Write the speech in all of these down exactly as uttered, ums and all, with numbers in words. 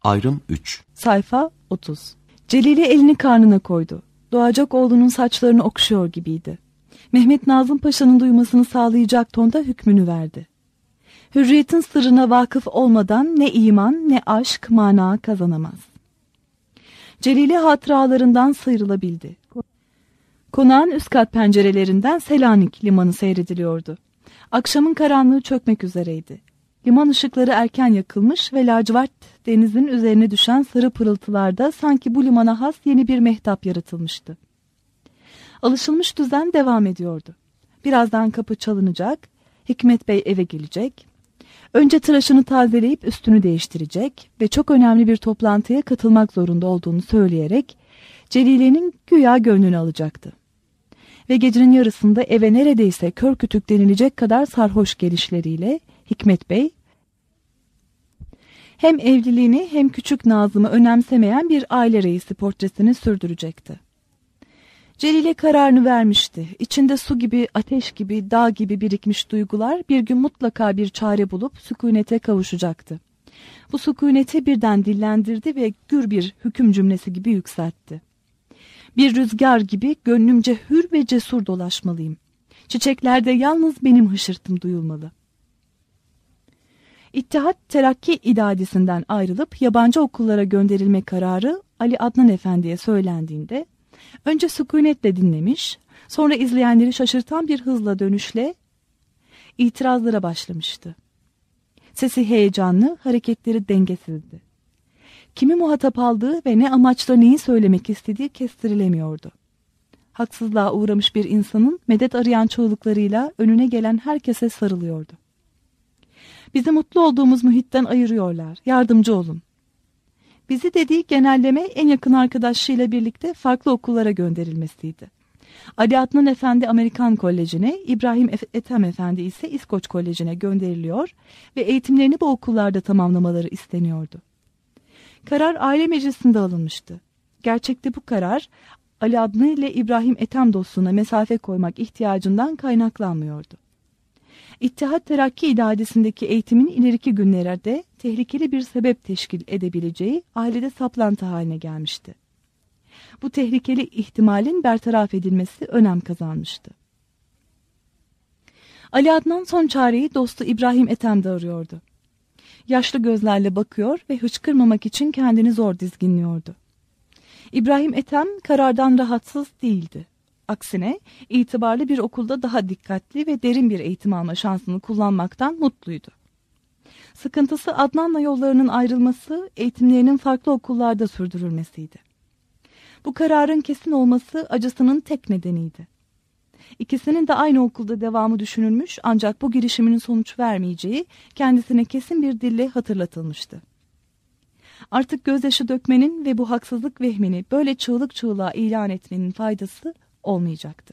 Ayrım üç. Sayfa otuz. Celile elini karnına koydu. Doğacak oğlunun saçlarını okşuyor gibiydi. Mehmet Nazım Paşa'nın duymasını sağlayacak tonda hükmünü verdi. Hürriyetin sırrına vakıf olmadan ne iman ne aşk mana kazanamaz. Celile hatıralarından sıyrılabildi. Konağın üst kat pencerelerinden Selanik limanı seyrediliyordu. Akşamın karanlığı çökmek üzereydi. Liman ışıkları erken yakılmış ve lacivert denizin üzerine düşen sarı pırıltılarda sanki bu limana has yeni bir mehtap yaratılmıştı. Alışılmış düzen devam ediyordu. Birazdan kapı çalınacak, Hikmet Bey eve gelecek. Önce tıraşını tazeleyip üstünü değiştirecek ve çok önemli bir toplantıya katılmak zorunda olduğunu söyleyerek Celile'nin güya gönlünü alacaktı. Ve gecenin yarısında eve neredeyse kör kütük denilecek kadar sarhoş gelişleriyle Hikmet Bey hem evliliğini hem küçük Nazım'ı önemsemeyen bir aile reisi portresini sürdürecekti. Celile kararını vermişti. İçinde su gibi, ateş gibi, dağ gibi birikmiş duygular bir gün mutlaka bir çare bulup sükunete kavuşacaktı. Bu sükuneti birden dillendirdi ve gür bir hüküm cümlesi gibi yükseltti. Bir rüzgar gibi gönlümce hür ve cesur dolaşmalıyım. Çiçeklerde yalnız benim hışırtım duyulmalı. İttihat Terakki İdadisi'nden ayrılıp yabancı okullara gönderilme kararı Ali Adnan Efendi'ye söylendiğinde önce sükunetle dinlemiş, sonra izleyenleri şaşırtan bir hızla dönüşle itirazlara başlamıştı. Sesi heyecanlı, hareketleri dengesizdi. Kimi muhatap aldığı ve ne amaçla neyi söylemek istediği kestirilemiyordu. Haksızlığa uğramış bir insanın medet arayan çığlıklarıyla önüne gelen herkese sarılıyordu. Bizi mutlu olduğumuz muhitten ayırıyorlar, yardımcı olun. Bizi dediği genelleme en yakın arkadaşıyla birlikte farklı okullara gönderilmesiydi. Ali Adnan Efendi Amerikan Koleji'ne, İbrahim Ethem Efendi ise İskoç Koleji'ne gönderiliyor ve eğitimlerini bu okullarda tamamlamaları isteniyordu. Karar aile meclisinde alınmıştı. Gerçekte bu karar Ali Adnan ile İbrahim Ethem dostluğuna mesafe koymak ihtiyacından kaynaklanmıyordu. İttihat Terakki İdadisi'ndeki eğitimin ileriki günlerde tehlikeli bir sebep teşkil edebileceği ailede saplantı haline gelmişti. Bu tehlikeli ihtimalin bertaraf edilmesi önem kazanmıştı. Ali Adnan son çareyi dostu İbrahim Ethem'de arıyordu. Yaşlı gözlerle bakıyor ve hıçkırmamak için kendini zor dizginliyordu. İbrahim Ethem karardan rahatsız değildi. Aksine itibarlı bir okulda daha dikkatli ve derin bir eğitim alma şansını kullanmaktan mutluydu. Sıkıntısı Adnan'la yollarının ayrılması, eğitimlerinin farklı okullarda sürdürülmesiydi. Bu kararın kesin olması acısının tek nedeniydi. İkisinin de aynı okulda devamı düşünülmüş ancak bu girişimin sonuç vermeyeceği kendisine kesin bir dille hatırlatılmıştı. Artık gözyaşı dökmenin ve bu haksızlık vehmini böyle çığlık çığlığa ilan etmenin faydası olmayacaktı.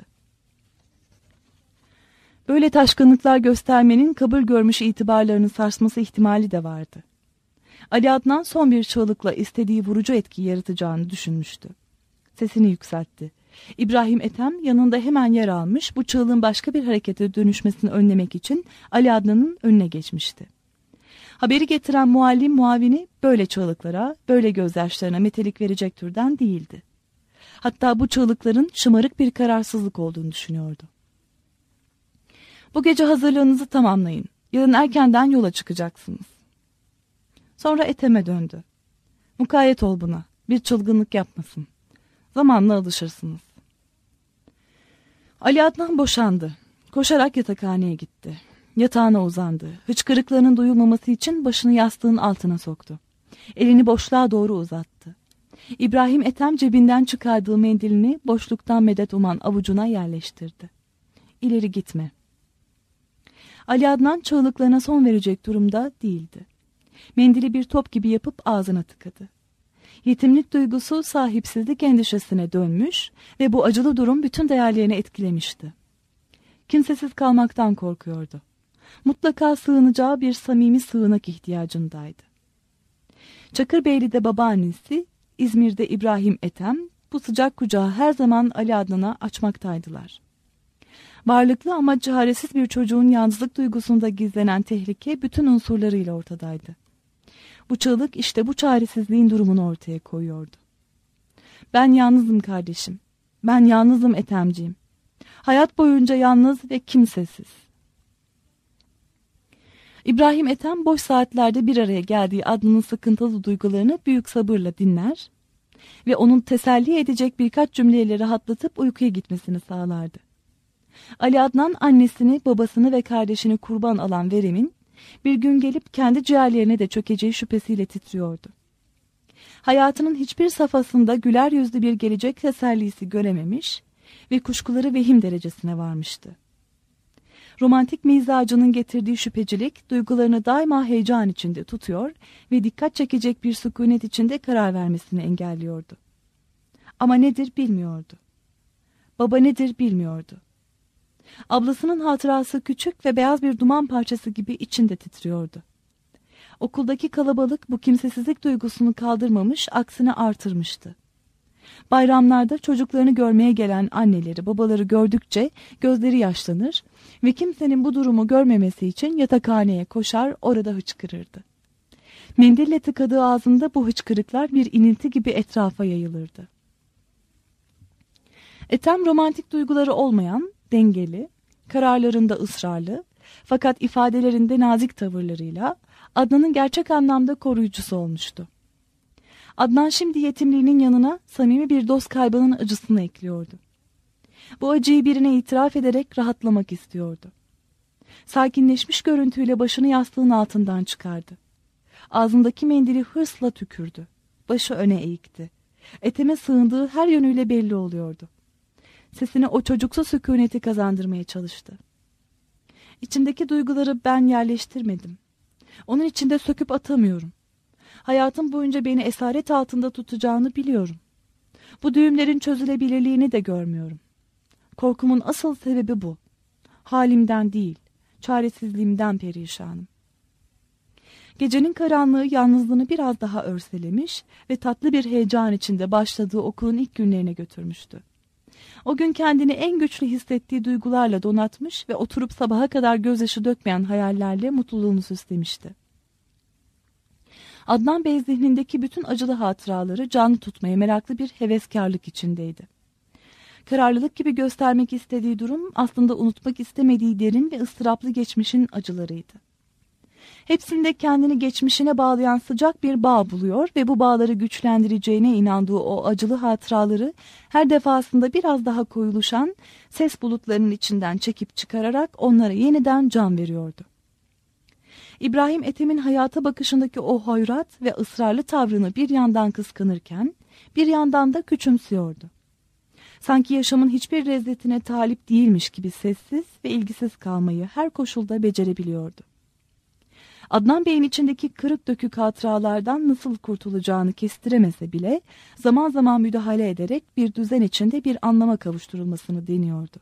Böyle taşkınlıklar göstermenin kabul görmüş itibarlarını sarsması ihtimali de vardı. Ali Adnan son bir çığlıkla istediği vurucu etki yaratacağını düşünmüştü. Sesini yükseltti. İbrahim Ethem yanında hemen yer almış, bu çığlığın başka bir harekete dönüşmesini önlemek için Ali Adnan'ın önüne geçmişti. Haberi getiren muallim muavini böyle çığlıklara, böyle gözyaşlarına metelik verecek türden değildi. Hatta bu çığlıkların şımarık bir kararsızlık olduğunu düşünüyordu. Bu gece hazırlığınızı tamamlayın. Yarın erkenden yola çıkacaksınız. Sonra Ethem'e döndü. Mukayyet ol buna. Bir çılgınlık yapmasın. Zamanla alışırsınız. Ali Adnan boşandı. Koşarak yatakhaneye gitti. Yatağına uzandı. Hıçkırıklarının duyulmaması için başını yastığın altına soktu. Elini boşluğa doğru uzattı. İbrahim Ethem cebinden çıkardığı mendilini boşluktan medet uman avucuna yerleştirdi. İleri gitme. Ali Adnan çığlıklarına son verecek durumda değildi. Mendili bir top gibi yapıp ağzına tıkadı. Yetimlik duygusu sahipsizlik endişesine dönmüş ve bu acılı durum bütün değerlerini etkilemişti. Kimsesiz kalmaktan korkuyordu. Mutlaka sığınacağı bir samimi sığınak ihtiyacındaydı. Çakırbeyli'de babaannesi, İzmir'de İbrahim Ethem, bu sıcak kucağı her zaman Ali Adnan'a açmaktaydılar. Varlıklı ama çaresiz bir çocuğun yalnızlık duygusunda gizlenen tehlike bütün unsurlarıyla ortadaydı. Bu çığlık işte bu çaresizliğin durumunu ortaya koyuyordu. Ben yalnızım kardeşim. Ben yalnızım Ethemciğim. Hayat boyunca yalnız ve kimsesiz. İbrahim Ethem boş saatlerde bir araya geldiği Adnan'ın sıkıntılı duygularını büyük sabırla dinler ve onun teselli edecek birkaç cümleyle rahatlatıp uykuya gitmesini sağlardı. Ali Adnan annesini, babasını ve kardeşini kurban alan Verem'in bir gün gelip kendi ciğerlerine de çökeceği şüphesiyle titriyordu. Hayatının hiçbir safhasında güler yüzlü bir gelecek tesellisi görememiş ve kuşkuları vehim derecesine varmıştı. Romantik mizacının getirdiği şüphecilik duygularını daima heyecan içinde tutuyor ve dikkat çekecek bir sükunet içinde karar vermesini engelliyordu. Ama nedir bilmiyordu. Baba nedir bilmiyordu. Ablasının hatırası küçük ve beyaz bir duman parçası gibi içinde titriyordu. Okuldaki kalabalık bu kimsesizlik duygusunu kaldırmamış, aksine artırmıştı. Bayramlarda çocuklarını görmeye gelen anneleri, babaları gördükçe gözleri yaşlanır ve kimsenin bu durumu görmemesi için yatakhaneye koşar, orada hıçkırırdı. Mendille tıkadığı ağzında bu hıçkırıklar bir inilti gibi etrafa yayılırdı. Ethem romantik duyguları olmayan, dengeli, kararlarında ısrarlı fakat ifadelerinde nazik tavırlarıyla Adnan'ın gerçek anlamda koruyucusu olmuştu. Adnan şimdi yetimliğinin yanına samimi bir dost kaybının acısını ekliyordu. Bu acıyı birine itiraf ederek rahatlamak istiyordu. Sakinleşmiş görüntüyle başını yastığın altından çıkardı. Ağzındaki mendili hırsla tükürdü. Başı öne eğikti. Ethem'e sığındığı her yönüyle belli oluyordu. Sesine o çocuksu sükuneti kazandırmaya çalıştı. İçimdeki duyguları ben yerleştirmedim. Onun içinde söküp atamıyorum. Hayatım boyunca beni esaret altında tutacağını biliyorum. Bu düğümlerin çözülebilirliğini de görmüyorum. Korkumun asıl sebebi bu. Halimden değil, çaresizliğimden perişanım. Gecenin karanlığı yalnızlığını biraz daha örselemiş ve tatlı bir heyecan içinde başladığı okulun ilk günlerine götürmüştü. O gün kendini en güçlü hissettiği duygularla donatmış ve oturup sabaha kadar gözyaşı dökmeyen hayallerle mutluluğunu süslemişti. Adnan Bey zihnindeki bütün acılı hatıraları canlı tutmaya meraklı bir heveskarlık içindeydi. Kararlılık gibi göstermek istediği durum aslında unutmak istemediği derin ve ıstıraplı geçmişin acılarıydı. Hepsinde kendini geçmişine bağlayan sıcak bir bağ buluyor ve bu bağları güçlendireceğine inandığı o acılı hatıraları her defasında biraz daha koyuluşan ses bulutlarının içinden çekip çıkararak onlara yeniden can veriyordu. İbrahim Ethem'in hayata bakışındaki o hoyrat ve ısrarlı tavrını bir yandan kıskanırken bir yandan da küçümsüyordu. Sanki yaşamın hiçbir lezzetine talip değilmiş gibi sessiz ve ilgisiz kalmayı her koşulda becerebiliyordu. Adnan Bey'in içindeki kırık dökük hatıralardan nasıl kurtulacağını kestiremese bile zaman zaman müdahale ederek bir düzen içinde bir anlama kavuşturulmasını deniyordu.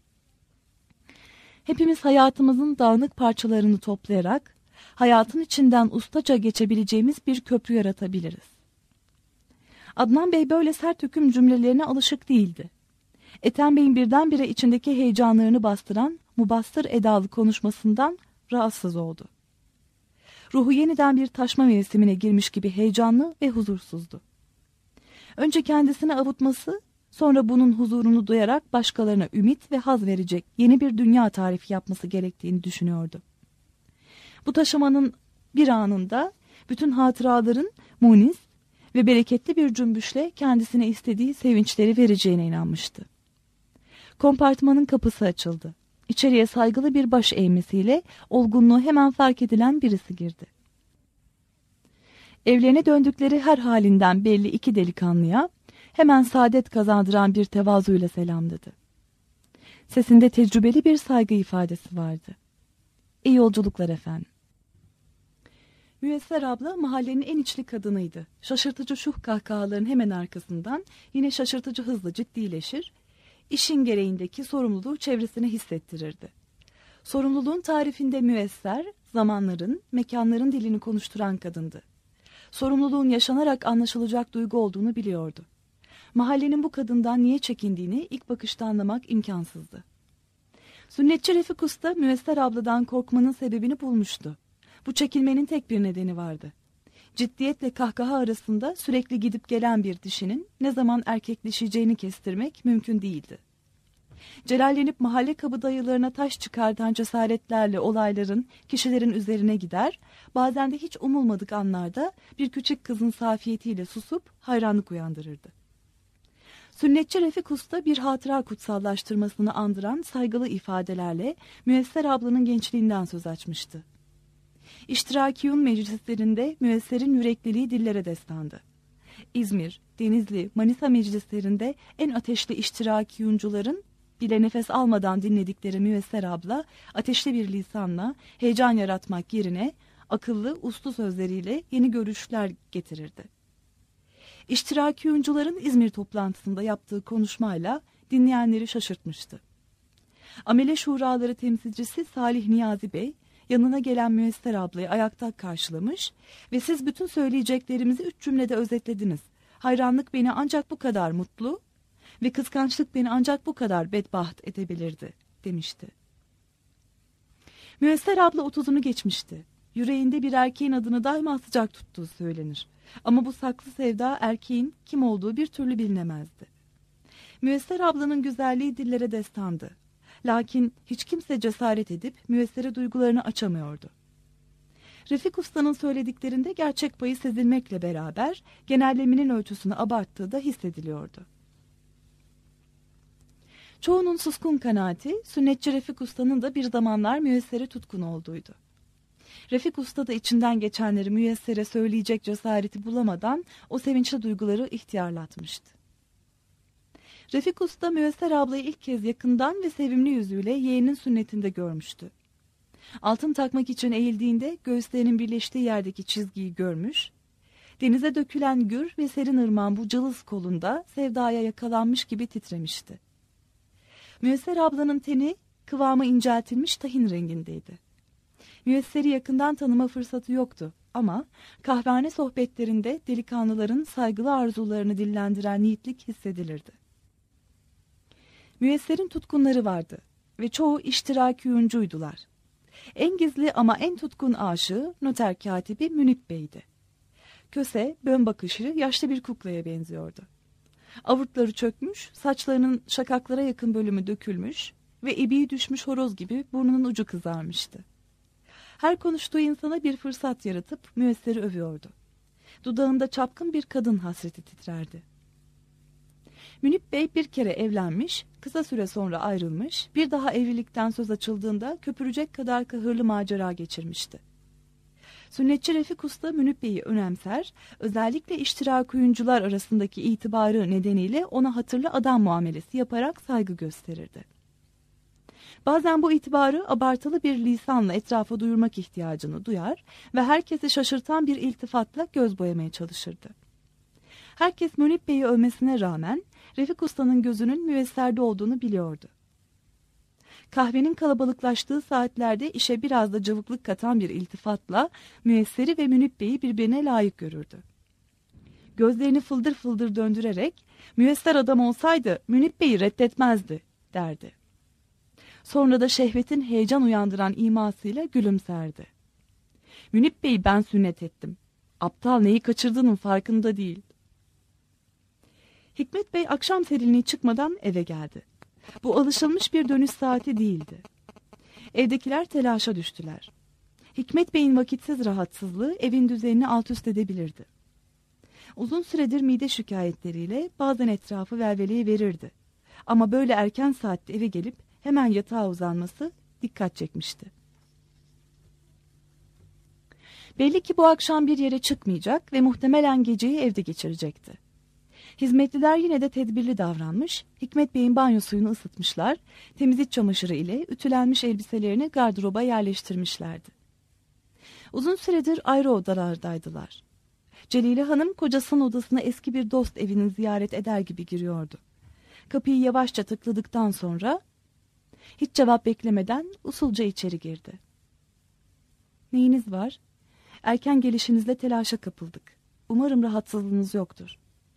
Hepimiz hayatımızın dağınık parçalarını toplayarak hayatın içinden ustaca geçebileceğimiz bir köprü yaratabiliriz. Adnan Bey böyle sert hüküm cümlelerine alışık değildi. Ethem Bey'in birdenbire içindeki heyecanlarını bastıran mubastır edalı konuşmasından rahatsız oldu. Ruhu yeniden bir taşma mevsimine girmiş gibi heyecanlı ve huzursuzdu. Önce kendisini avutması, sonra bunun huzurunu duyarak başkalarına ümit ve haz verecek yeni bir dünya tarifi yapması gerektiğini düşünüyordu. Bu taşımanın bir anında bütün hatıraların munis ve bereketli bir cümbüşle kendisine istediği sevinçleri vereceğine inanmıştı. Kompartmanın kapısı açıldı. İçeriye saygılı bir baş eğmesiyle olgunluğu hemen fark edilen birisi girdi. Evlerine döndükleri her halinden belli iki delikanlıya hemen saadet kazandıran bir tevazuyla selamladı. Sesinde tecrübeli bir saygı ifadesi vardı. İyi yolculuklar efendim. Müyesser abla mahallenin en içli kadınıydı. Şaşırtıcı şuh kahkahaların hemen arkasından yine şaşırtıcı hızla ciddileşir, işin gereğindeki sorumluluğu çevresine hissettirirdi. Sorumluluğun tarifinde müesser, zamanların, mekanların dilini konuşturan kadındı. Sorumluluğun yaşanarak anlaşılacak duygu olduğunu biliyordu. Mahallenin bu kadından niye çekindiğini ilk bakışta anlamak imkansızdı. Sünnetçi Refik Usta müesser abladan korkmanın sebebini bulmuştu. Bu çekilmenin tek bir nedeni vardı. Ciddiyetle kahkaha arasında sürekli gidip gelen bir dişinin ne zaman erkekleşeceğini kestirmek mümkün değildi. Celallenip mahalle kabadayılarına taş çıkartan cesaretlerle olayların, kişilerin üzerine gider, bazen de hiç umulmadık anlarda bir küçük kızın safiyetiyle susup hayranlık uyandırırdı. Sünnetçi Refik Usta bir hatıra kutsallaştırmasını andıran saygılı ifadelerle Müyesser ablanın gençliğinden söz açmıştı. İştirakiyun meclislerinde Müyesser'in yürekliliği dillere destandı. İzmir, Denizli, Manisa meclislerinde en ateşli iştirakiyuncuların bile nefes almadan dinledikleri Müyesser abla ateşli bir lisanla heyecan yaratmak yerine akıllı, uslu sözleriyle yeni görüşler getirirdi. İştirakiyuncuların İzmir toplantısında yaptığı konuşmayla dinleyenleri şaşırtmıştı. Amele Şuraları temsilcisi Salih Niyazi Bey, yanına gelen Müyesser ablayı ayakta karşılamış ve siz bütün söyleyeceklerimizi üç cümlede özetlediniz. Hayranlık beni ancak bu kadar mutlu ve kıskançlık beni ancak bu kadar bedbaht edebilirdi demişti. Müyesser abla otuzunu geçmişti. Yüreğinde bir erkeğin adını daima sıcak tuttuğu söylenir. Ama bu saklı sevda erkeğin kim olduğu bir türlü bilinemezdi. Müyesser ablanın güzelliği dillere destandı. Lakin hiç kimse cesaret edip Müyesser'e duygularını açamıyordu. Refik Usta'nın söylediklerinde gerçek payı sezilmekle beraber genellemenin ölçüsünü abarttığı da hissediliyordu. Çoğunun suskun kanaati, sünnetçi Refik Usta'nın da bir zamanlar Müyesser'e tutkun olduğuydu. Refik Usta da içinden geçenleri Müyesser'e söyleyecek cesareti bulamadan o sevinçli duyguları ihtiyarlatmıştı. Refik Usta Müyesser ablayı ilk kez yakından ve sevimli yüzüyle yeğeninin sünnetinde görmüştü. Altın takmak için eğildiğinde göğüslerinin birleştiği yerdeki çizgiyi görmüş, denize dökülen gür ve serin ırmağın bu cılız kolunda sevdaya yakalanmış gibi titremişti. Müyesser ablanın teni kıvamı inceltilmiş tahin rengindeydi. Müyesser'i yakından tanıma fırsatı yoktu ama kahvehane sohbetlerinde delikanlıların saygılı arzularını dillendiren yiğitlik hissedilirdi. Müyesser'in tutkunları vardı ve çoğu iştirakiyuncuydular. En gizli ama en tutkun aşığı noter katibi Münip Bey'di. Köse, bön bakışı yaşlı bir kuklaya benziyordu. Avurtları çökmüş, saçlarının şakaklara yakın bölümü dökülmüş ve ibiği düşmüş horoz gibi burnunun ucu kızarmıştı. Her konuştuğu insana bir fırsat yaratıp Müyesser'i övüyordu. Dudağında çapkın bir kadın hasreti titrerdi. Münip Bey bir kere evlenmiş, kısa süre sonra ayrılmış, bir daha evlilikten söz açıldığında köpürecek kadar kahırlı macera geçirmişti. Sünnetçi Refik Usta Münip Bey'i önemser, özellikle iştirakiyuncular arasındaki itibarı nedeniyle ona hatırlı adam muamelesi yaparak saygı gösterirdi. Bazen bu itibarı abartılı bir lisanla etrafa duyurmak ihtiyacını duyar ve herkesi şaşırtan bir iltifatla göz boyamaya çalışırdı. Herkes Münip Bey'i övmesine rağmen Refik Usta'nın gözünün Müyesser'de olduğunu biliyordu. Kahvenin kalabalıklaştığı saatlerde işe biraz da cıvıklık katan bir iltifatla Müyesser'i ve Münip Bey'i birbirine layık görürdü. Gözlerini fıldır fıldır döndürerek Müyesser adam olsaydı Münip Bey'i reddetmezdi derdi. Sonra da şehvetin heyecan uyandıran imasıyla gülümserdi. Münip Bey'i ben sünnet ettim. Aptal neyi kaçırdığının farkında değil. Hikmet Bey akşam serinliği çıkmadan eve geldi. Bu alışılmış bir dönüş saati değildi. Evdekiler telaşa düştüler. Hikmet Bey'in vakitsiz rahatsızlığı evin düzenini alt üst edebilirdi. Uzun süredir mide şikayetleriyle bazen etrafı velveleye verirdi. Ama böyle erken saatte eve gelip hemen yatağa uzanması dikkat çekmişti. Belli ki bu akşam bir yere çıkmayacak ve muhtemelen geceyi evde geçirecekti. Hizmetliler yine de tedbirli davranmış, Hikmet Bey'in banyo suyunu ısıtmışlar, temiz iç çamaşırı ile ütülenmiş elbiselerini gardıroba yerleştirmişlerdi. Uzun süredir ayrı odalardaydılar. Celile Hanım kocasının odasına eski bir dost evini ziyaret eder gibi giriyordu. Kapıyı yavaşça tıkladıktan sonra hiç cevap beklemeden usulca içeri girdi. Neyiniz var? Erken gelişinizle telaşa kapıldık. Umarım rahatsızlığınız yoktur.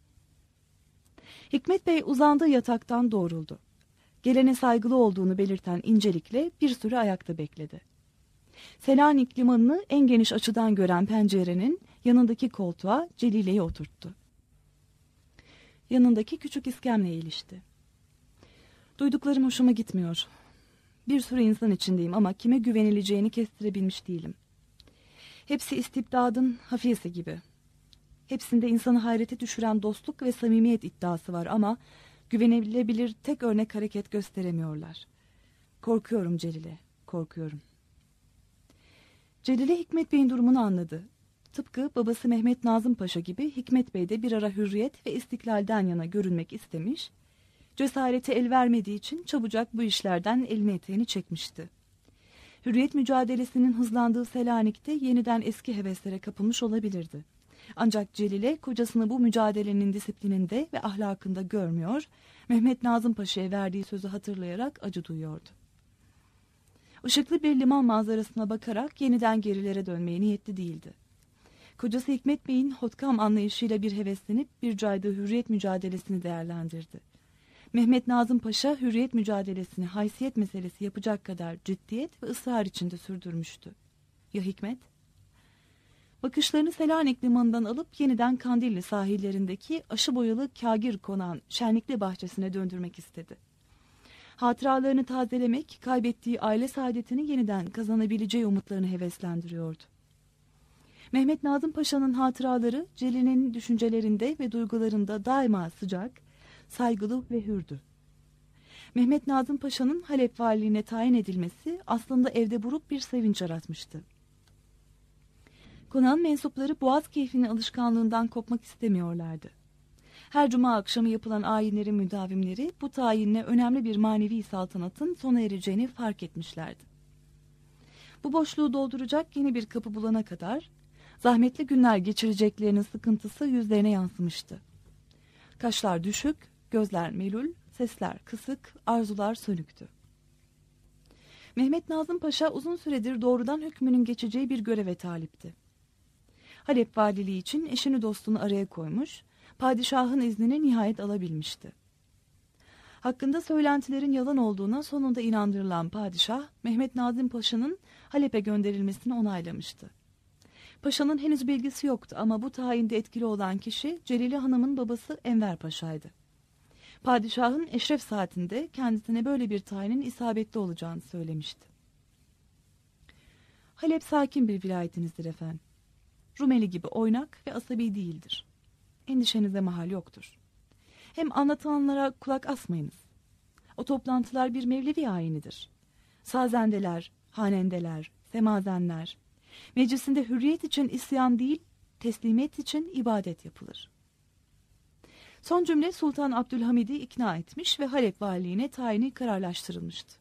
Hikmet Bey uzandığı yataktan doğruldu. Gelene saygılı olduğunu belirten incelikle bir süre ayakta bekledi. Selanik limanını en geniş açıdan gören pencerenin Yanındaki koltuğa Celile'yi oturttu. Yanındaki küçük iskemleye ilişti. Duyduklarım hoşuma gitmiyor. Bir sürü insan içindeyim ama kime güvenileceğini kestirebilmiş değilim. Hepsi istibdadın hafiyesi gibi. Hepsinde insanı hayrete düşüren dostluk ve samimiyet iddiası var ama güvenilebilir tek örnek hareket gösteremiyorlar. Korkuyorum Celile, korkuyorum. Celile Hikmet Bey'in durumunu anladı. Tıpkı babası Mehmet Nazım Paşa gibi Hikmet Bey de bir ara hürriyet ve istiklalden yana görünmek istemiş, cesareti el vermediği için çabucak bu işlerden elini eteğini çekmişti. Hürriyet mücadelesinin hızlandığı Selanik'te yeniden eski heveslere kapılmış olabilirdi. Ancak Celile kocasını bu mücadelenin disiplininde ve ahlakında görmüyor, Mehmet Nazım Paşa'ya verdiği sözü hatırlayarak acı duyuyordu. Işıklı bir liman manzarasına bakarak yeniden gerilere dönmeye niyetli değildi. Kocası Hikmet Bey'in hotkam anlayışıyla bir heveslenip bir caydığı hürriyet mücadelesini değerlendirdi. Mehmet Nazım Paşa hürriyet mücadelesini haysiyet meselesi yapacak kadar ciddiyet ve ısrar içinde sürdürmüştü. Ya Hikmet? Bakışlarını Selanik limanından alıp yeniden Kandilli sahillerindeki aşı boyalı kagir konan şenlikli bahçesine döndürmek istedi. Hatıralarını tazelemek, kaybettiği aile saadetini yeniden kazanabileceği umutlarını heveslendiriyordu. Mehmet Nazım Paşa'nın hatıraları Celile'nin düşüncelerinde ve duygularında daima sıcak, saygılı ve hürdü. Mehmet Nazım Paşa'nın Halep valiliğine tayin edilmesi aslında evde buruk bir sevinç yaratmıştı. Konağın mensupları boğaz keyfinin alışkanlığından kopmak istemiyorlardı. Her cuma akşamı yapılan ayinlerin müdavimleri bu tayinle önemli bir manevi saltanatın sona ereceğini fark etmişlerdi. Bu boşluğu dolduracak yeni bir kapı bulana kadar zahmetli günler geçireceklerinin sıkıntısı yüzlerine yansımıştı. Kaşlar düşük, gözler melul, sesler kısık, arzular sönüktü. Mehmet Nazım Paşa uzun süredir doğrudan hükmünün geçeceği bir göreve talipti. Halep valiliği için eşini dostunu araya koymuş, padişahın iznini nihayet alabilmişti. Hakkında söylentilerin yalan olduğuna sonunda inandırılan padişah, Mehmet Nazım Paşa'nın Halep'e gönderilmesini onaylamıştı. Paşa'nın henüz bilgisi yoktu ama bu tayinde etkili olan kişi Celile Hanım'ın babası Enver Paşa'ydı. Padişahın eşref saatinde kendisine böyle bir tayinin isabetli olacağını söylemişti. Halep sakin bir vilayetinizdir efendim. Rumeli gibi oynak ve asabi değildir. Endişenize mahal yoktur. Hem anlatılanlara kulak asmayınız. O toplantılar bir Mevlevi ayinidir. Sazendeler, hanendeler, semazenler, meclisinde hürriyet için isyan değil, teslimiyet için ibadet yapılır. Son cümle Sultan Abdülhamid'i ikna etmiş ve Halep valiliğine tayini kararlaştırılmıştı.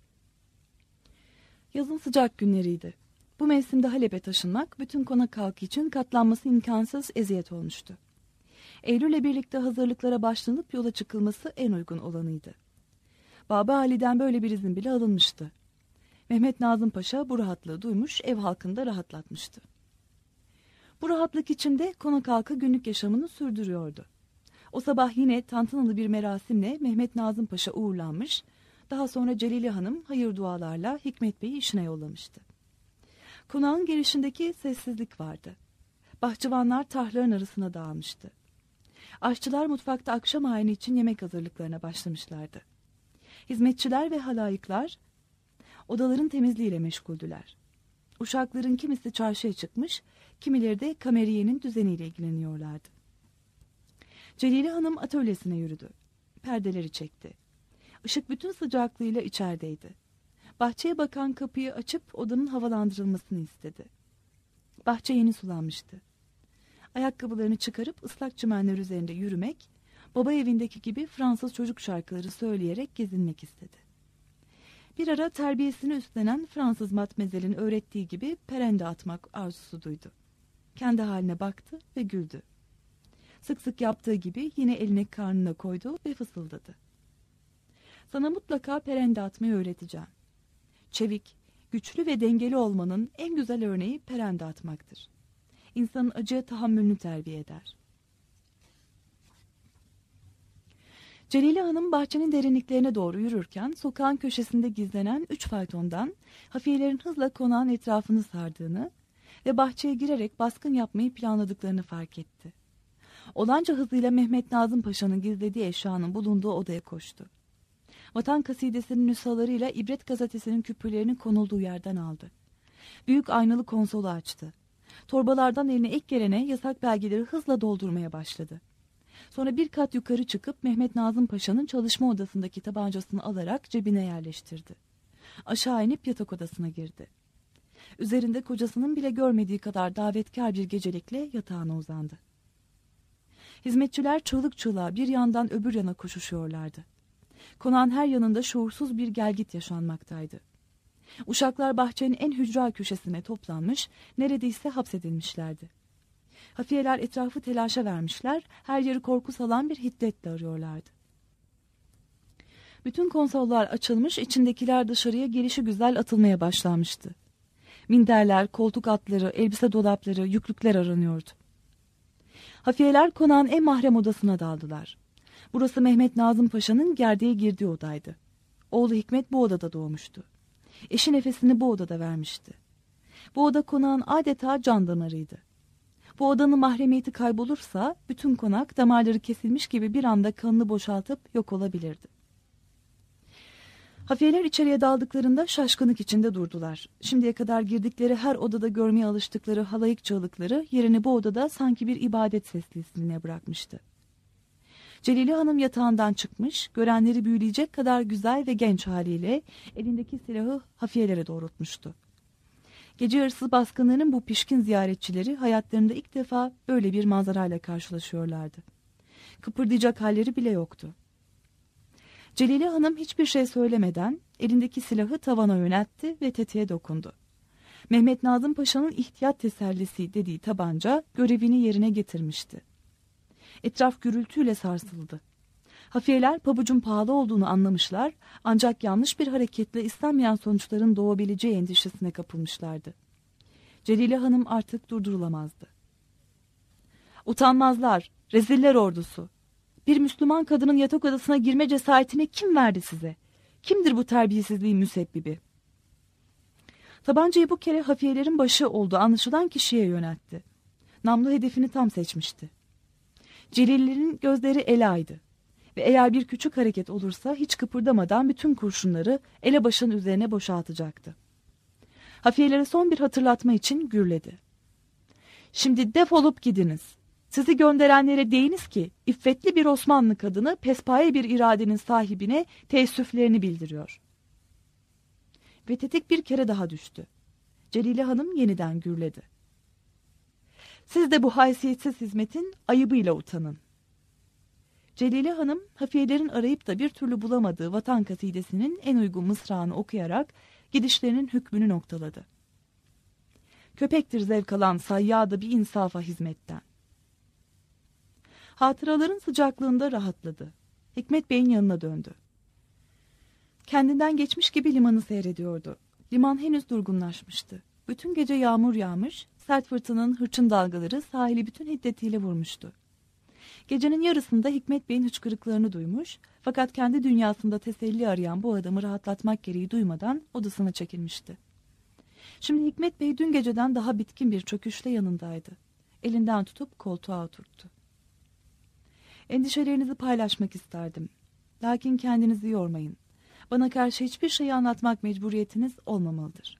Yazın sıcak günleriydi. Bu mevsimde Halep'e taşınmak bütün konak halkı için katlanması imkansız eziyet olmuştu. Eylül'le birlikte hazırlıklara başlanıp yola çıkılması en uygun olanıydı. Baba Ali'den böyle bir izin bile alınmıştı. Mehmet Nazım Paşa bu rahatlığı duymuş, ev halkını da rahatlatmıştı. Bu rahatlık içinde konak halkı günlük yaşamını sürdürüyordu. O sabah yine tantanalı bir merasimle Mehmet Nazım Paşa uğurlanmış, daha sonra Celile Hanım hayır dualarla Hikmet Bey'i işine yollamıştı. Konağın girişindeki sessizlik vardı. Bahçıvanlar tahların arasına dağılmıştı. Aşçılar mutfakta akşam ayini için yemek hazırlıklarına başlamışlardı. Hizmetçiler ve halayıklar odaların temizliğiyle meşguldüler. Uşakların kimisi çarşıya çıkmış, kimileri de kameriyenin düzeniyle ilgileniyorlardı. Celile Hanım atölyesine yürüdü. Perdeleri çekti. Işık bütün sıcaklığıyla içerideydi. Bahçeye bakan kapıyı açıp odanın havalandırılmasını istedi. Bahçe yeni sulanmıştı. Ayakkabılarını çıkarıp ıslak çimenler üzerinde yürümek, baba evindeki gibi Fransız çocuk şarkıları söyleyerek gezinmek istedi. Bir ara terbiyesini üstlenen Fransız matmezelin öğrettiği gibi perende atmak arzusu duydu. Kendi haline baktı ve güldü. Sık sık yaptığı gibi yine elini karnına koydu ve fısıldadı. Sana mutlaka perende atmayı öğreteceğim. Çevik, güçlü ve dengeli olmanın en güzel örneği perende atmaktır. İnsanın acıya tahammülünü terbiye eder. Celile Hanım bahçenin derinliklerine doğru yürürken sokağın köşesinde gizlenen üç faytondan hafiyelerin hızla konağın etrafını sardığını, ve bahçeye girerek baskın yapmayı planladıklarını fark etti. Olanca hızıyla Mehmet Nazım Paşa'nın gizlediği eşyanın bulunduğu odaya koştu. Vatan Kasidesi'nin nüshalarıyla İbret Gazetesi'nin küpürlerinin konulduğu yerden aldı. Büyük aynalı konsolu açtı. Torbalardan eline ilk gelene yasak belgeleri hızla doldurmaya başladı. Sonra bir kat yukarı çıkıp Mehmet Nazım Paşa'nın çalışma odasındaki tabancasını alarak cebine yerleştirdi. Aşağı inip yatak odasına girdi. Üzerinde kocasının bile görmediği kadar davetkar bir gecelikle yatağına uzandı. Hizmetçiler çığlık çığlığa bir yandan öbür yana koşuşuyorlardı. Konağın her yanında şuursuz bir gelgit yaşanmaktaydı. Uşaklar bahçenin en hücra köşesine toplanmış, neredeyse hapsedilmişlerdi. Hafiyeler etrafı telaşa vermişler, her yeri korku salan bir hiddetle arıyorlardı. Bütün konsollar açılmış, içindekiler dışarıya gelişigüzel atılmaya başlanmıştı. Minderler, koltuk altları, elbise dolapları, yüklükler aranıyordu. Hafiyeler konağın en mahrem odasına daldılar. Burası Mehmet Nazım Paşa'nın gerdeğe girdiği odaydı. Oğlu Hikmet bu odada doğmuştu. Eşi nefesini bu odada vermişti. Bu oda konağın adeta can damarıydı. Bu odanın mahremiyeti kaybolursa bütün konak damarları kesilmiş gibi bir anda kanını boşaltıp yok olabilirdi. Hafiyeler içeriye daldıklarında şaşkınlık içinde durdular. Şimdiye kadar girdikleri her odada görmeye alıştıkları halayık çığlıkları yerini bu odada sanki bir ibadet sessizliğine bırakmıştı. Celile Hanım yatağından çıkmış, görenleri büyüleyecek kadar güzel ve genç haliyle elindeki silahı hafiyelere doğrultmuştu. Gece yarısı baskınların bu pişkin ziyaretçileri hayatlarında ilk defa böyle bir manzarayla karşılaşıyorlardı. Kıpırdayacak halleri bile yoktu. Celile Hanım hiçbir şey söylemeden elindeki silahı tavana yöneltti ve tetiğe dokundu. Mehmet Nazım Paşa'nın ihtiyat tesellisi dediği tabanca görevini yerine getirmişti. Etraf gürültüyle sarsıldı. Hafiyeler pabucun pahalı olduğunu anlamışlar, ancak yanlış bir hareketle istenmeyen sonuçların doğabileceği endişesine kapılmışlardı. Celile Hanım artık durdurulamazdı. "Utanmazlar, reziller ordusu! Bir Müslüman kadının yatak odasına girme cesaretini kim verdi size? Kimdir bu terbiyesizliğin müsebbibi?" Tabancayı bu kere hafiyelerin başı olduğu anlaşılan kişiye yöneltti. Namlu hedefini tam seçmişti. Celillerin gözleri Ela'ydı ve eğer bir küçük hareket olursa hiç kıpırdamadan bütün kurşunları elebaşının üzerine boşaltacaktı. Hafiyelere son bir hatırlatma için gürledi. "Şimdi defolup gidiniz. Sizi gönderenlere deyiniz ki iffetli bir Osmanlı kadını pespaye bir iradenin sahibine teessüflerini bildiriyor." Ve tetik bir kere daha düştü. Celile Hanım yeniden gürledi. "Siz de bu haysiyetsiz hizmetin ayıbıyla utanın." Celile Hanım, hafiyelerin arayıp da bir türlü bulamadığı Vatan Kasidesi'nin en uygun mısrağını okuyarak gidişlerinin hükmünü noktaladı. "Köpektir zevk alan sayyada bir insafa hizmetten." Hatıraların sıcaklığında rahatladı. Hikmet Bey'in yanına döndü. Kendinden geçmiş gibi limanı seyrediyordu. Liman henüz durgunlaşmıştı. Bütün gece yağmur yağmış, sert fırtınanın hırçın dalgaları sahili bütün hiddetiyle vurmuştu. Gecenin yarısında Hikmet Bey'in hıçkırıklarını duymuş, fakat kendi dünyasında teselli arayan bu adamı rahatlatmak gereği duymadan odasına çekilmişti. Şimdi Hikmet Bey dün geceden daha bitkin bir çöküşle yanındaydı. Elinden tutup koltuğa oturttu. "Endişelerinizi paylaşmak isterdim. Lakin kendinizi yormayın. Bana karşı hiçbir şeyi anlatmak mecburiyetiniz olmamalıdır."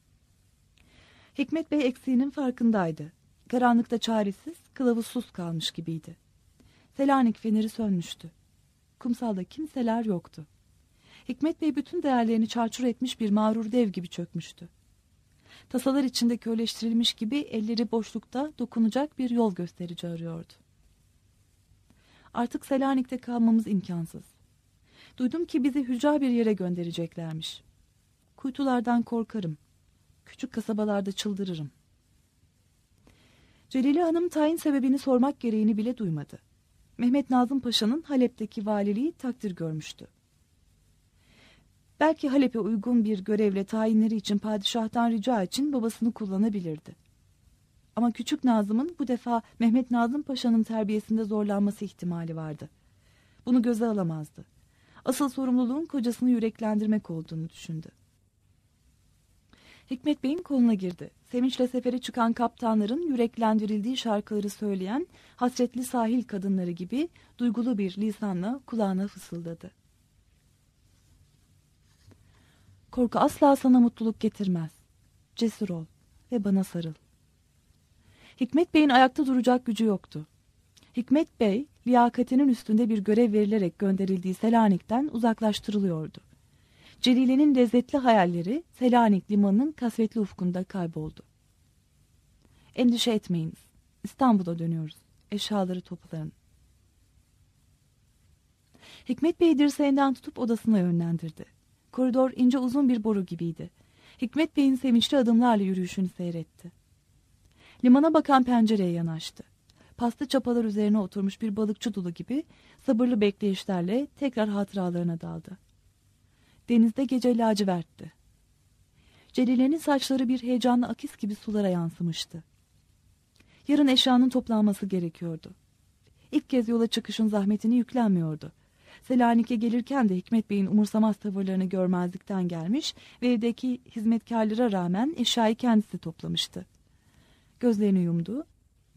Hikmet Bey eksiğinin farkındaydı. Karanlıkta çaresiz, kılavuzsuz kalmış gibiydi. Selanik feneri sönmüştü. Kumsalda kimseler yoktu. Hikmet Bey bütün değerlerini çarçur etmiş bir mağrur dev gibi çökmüştü. Tasalar içinde köleleştirilmiş gibi elleri boşlukta dokunacak bir yol gösterici arıyordu. "Artık Selanik'te kalmamız imkansız. Duydum ki bizi hücra bir yere göndereceklermiş. Kuytulardan korkarım. Küçük kasabalarda çıldırırım." Celile Hanım tayin sebebini sormak gereğini bile duymadı. Mehmet Nazım Paşa'nın Halep'teki valiliği takdir görmüştü. Belki Halep'e uygun bir görevle tayinleri için padişahtan rica için babasını kullanabilirdi. Ama küçük Nazım'ın bu defa Mehmet Nazım Paşa'nın terbiyesinde zorlanması ihtimali vardı. Bunu göze alamazdı. Asıl sorumluluğun kocasını yüreklendirmek olduğunu düşündü. Hikmet Bey'in koluna girdi. Sevinçle sefere çıkan kaptanların yüreklendirildiği şarkıları söyleyen hasretli sahil kadınları gibi duygulu bir lisanla kulağına fısıldadı. Korku asla sana mutluluk getirmez. Cesur ol ve bana sarıl. Hikmet Bey'in ayakta duracak gücü yoktu. Hikmet Bey, liyakatinin üstünde bir görev verilerek gönderildiği Selanik'ten uzaklaştırılıyordu. Celile'nin lezzetli hayalleri Selanik limanının kasvetli ufkunda kayboldu. Endişe etmeyiniz. İstanbul'a dönüyoruz. Eşyaları toplayın. Hikmet Bey dirseğinden tutup odasına yönlendirdi. Koridor ince uzun bir boru gibiydi. Hikmet Bey'in sevinçli adımlarla yürüyüşünü seyretti. Limana bakan pencereye yanaştı. Paslı çapalar üzerine oturmuş bir balıkçı dulu gibi sabırlı bekleyişlerle tekrar hatıralarına daldı. Denizde gece lacivertti. Celile'nin saçları bir heyecanlı akis gibi sulara yansımıştı. Yarın eşyanın toplanması gerekiyordu. İlk kez yola çıkışın zahmetini yüklenmiyordu. Selanik'e gelirken de Hikmet Bey'in umursamaz tavırlarını görmezlikten gelmiş ve evdeki hizmetkarlara rağmen eşyayı kendisi toplamıştı. Gözlerini yumdu.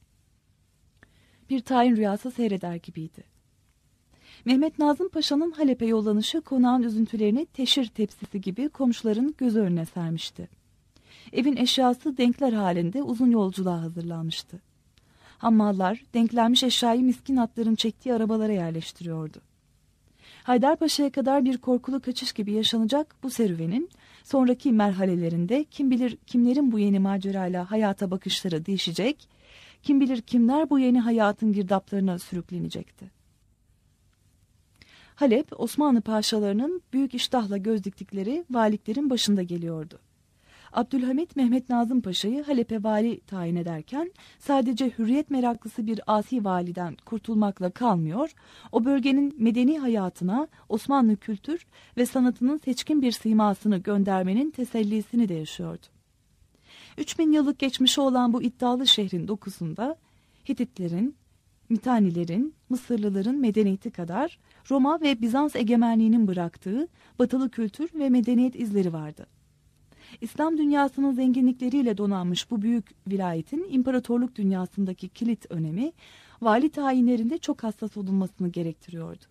Bir tayin rüyası seyreder gibiydi. Mehmet Nazım Paşa'nın Halep'e yollanışı konağın üzüntülerini teşhir tepsisi gibi komşuların göz önüne sermişti. Evin eşyası denkler halinde uzun yolculuğa hazırlanmıştı. Hammallar denklenmiş eşyayı miskin atların çektiği arabalara yerleştiriyordu. Haydarpaşa'ya kadar bir korkulu kaçış gibi yaşanacak bu serüvenin sonraki merhalelerinde kim bilir kimlerin bu yeni macerayla hayata bakışları değişecek, kim bilir kimler bu yeni hayatın girdaplarına sürüklenecekti. Halep, Osmanlı paşalarının büyük iştahla göz diktikleri valiklerin başında geliyordu. Abdülhamit Mehmet Nazım Paşa'yı Halep'e vali tayin ederken sadece hürriyet meraklısı bir asi validen kurtulmakla kalmıyor, o bölgenin medeni hayatına Osmanlı kültür ve sanatının seçkin bir simasını göndermenin tesellisini de yaşıyordu. Üç bin yıllık geçmişi olan bu iddialı şehrin dokusunda Hititlerin, Mitanilerin, Mısırlıların medeniyeti kadar Roma ve Bizans egemenliğinin bıraktığı batılı kültür ve medeniyet izleri vardı. İslam dünyasının zenginlikleriyle donanmış bu büyük vilayetin imparatorluk dünyasındaki kilit önemi, vali tayinlerinde çok hassas olunmasını gerektiriyordu.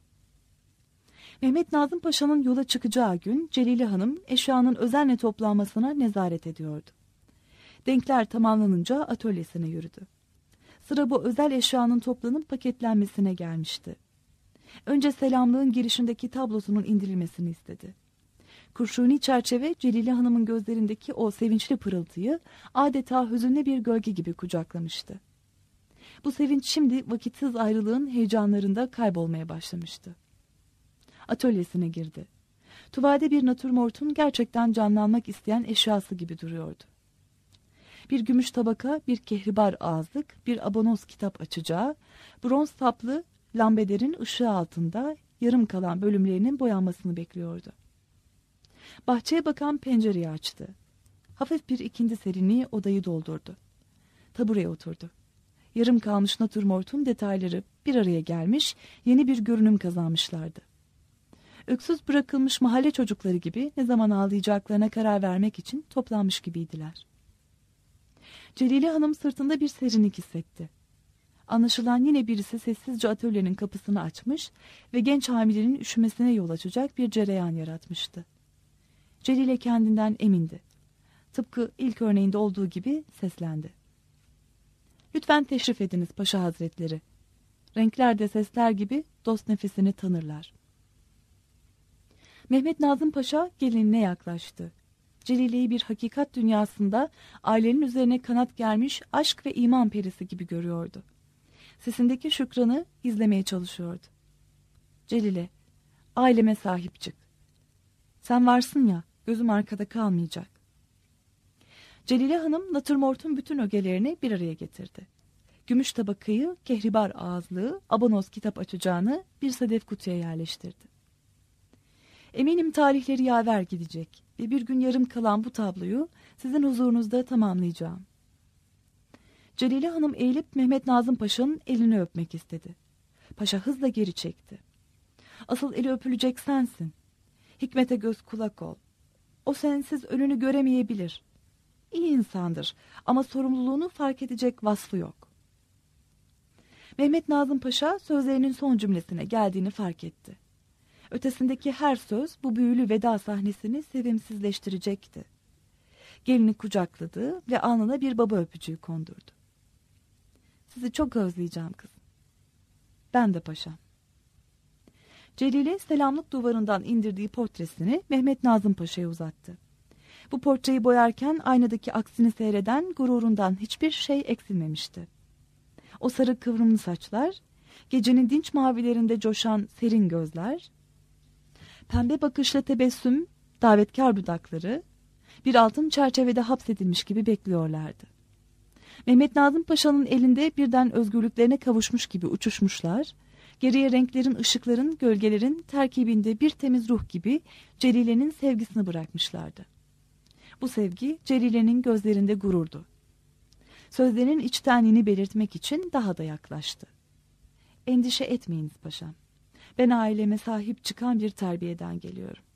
Mehmet Nazım Paşa'nın yola çıkacağı gün Celile Hanım eşyanın özenle toplanmasına nezaret ediyordu. Denkler tamamlanınca atölyesine yürüdü. Sıra bu özel eşyanın toplanıp paketlenmesine gelmişti. Önce selamlığın girişindeki tablosunun indirilmesini istedi. Kurşuni çerçeve Celile Hanım'ın gözlerindeki o sevinçli pırıltıyı adeta hüzünlü bir gölge gibi kucaklamıştı. Bu sevinç şimdi vakitsiz ayrılığın heyecanlarında kaybolmaya başlamıştı. Atölyesine girdi. Tuvalde bir natürmortun gerçekten canlanmak isteyen eşyası gibi duruyordu. Bir gümüş tabaka, bir kehribar ağızlık, bir abonoz kitap açacağı, bronz saplı lambelerin ışığı altında yarım kalan bölümlerinin boyanmasını bekliyordu. Bahçeye bakan pencereyi açtı. Hafif bir ikindi serinliği odayı doldurdu. Tabureye oturdu. Yarım kalmış natürmortun detayları bir araya gelmiş, yeni bir görünüm kazanmışlardı. Öksüz bırakılmış mahalle çocukları gibi ne zaman ağlayacaklarına karar vermek için toplanmış gibiydiler. Celile Hanım sırtında bir serinlik hissetti. Anlaşılan yine birisi sessizce atölyenin kapısını açmış ve genç hamilenin üşümesine yol açacak bir cereyan yaratmıştı. Celile kendinden emindi. Tıpkı ilk örneğinde olduğu gibi seslendi. "Lütfen teşrif ediniz Paşa Hazretleri. Renkler de sesler gibi dost nefesini tanırlar." Mehmet Nazım Paşa gelinine yaklaştı. Celile'yi bir hakikat dünyasında ailenin üzerine kanat germiş aşk ve iman perisi gibi görüyordu. Sesindeki şükranı izlemeye çalışıyordu. "Celile, aileme sahip çık. Sen varsın ya, gözüm arkada kalmayacak." Celile Hanım natürmortun bütün ögelerini bir araya getirdi. Gümüş tabakayı, kehribar ağızlığı, abonoz kitap açacağını bir sedef kutuya yerleştirdi. "Eminim talihleri yaver gidecek ve bir gün yarım kalan bu tabloyu sizin huzurunuzda tamamlayacağım." Celile Hanım eğilip Mehmet Nazım Paşa'nın elini öpmek istedi. Paşa hızla geri çekti. "Asıl eli öpülecek sensin. Hikmet'e göz kulak ol. O sensiz önünü göremeyebilir. İyi insandır ama sorumluluğunu fark edecek vasfı yok. Mehmet Nazım Paşa sözlerinin son cümlesine geldiğini fark etti. Ötesindeki her söz bu büyülü veda sahnesini sevimsizleştirecekti. Gelini kucakladı ve alnına bir baba öpücüğü kondurdu. Sizi çok özleyeceğim kızım. Ben de paşam. Celile selamlık duvarından indirdiği portresini Mehmet Nazım Paşa'ya uzattı. Bu portreyi boyarken aynadaki aksini seyreden gururundan hiçbir şey eksilmemişti. O sarı kıvrımlı saçlar, gecenin dinç mavilerinde coşan serin gözler, pembe bakışlı tebessüm, davetkar dudakları, bir altın çerçevede hapsedilmiş gibi bekliyorlardı. Mehmet Nazım Paşa'nın elinde birden özgürlüklerine kavuşmuş gibi uçuşmuşlar, geriye renklerin, ışıkların, gölgelerin terkibinde bir temiz ruh gibi Celile'nin sevgisini bırakmışlardı. Bu sevgi Celile'nin gözlerinde gururdu. Sözlerinin içtenliğini belirtmek için daha da yaklaştı. Endişe etmeyiniz paşam. Ben aileme sahip çıkan bir terbiyeden geliyorum.